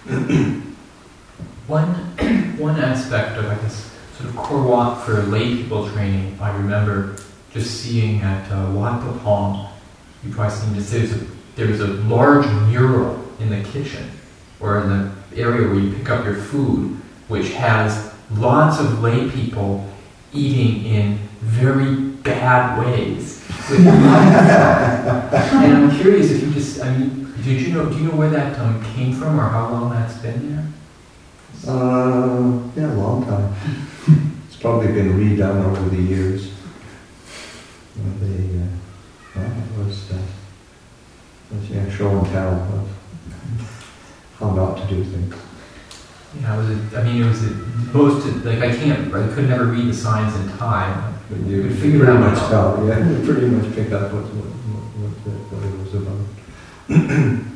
One aspect of, I guess, sort of core walk for lay people training, I remember just seeing at Wat Pah Pong, you probably seen this, there's a large mural in the kitchen, or in the area where you pick up your food, which has lots of lay people eating in very bad ways. And I'm curious if you just, I mean, do you know where that came from, or how long that's been there? Yeah, a long time. It's probably been redone over the years. It was show and tell of how not to do things. Yeah, I could never read the signs in Thai. But you could pretty much tell, yeah, you pretty much pick up what it was about.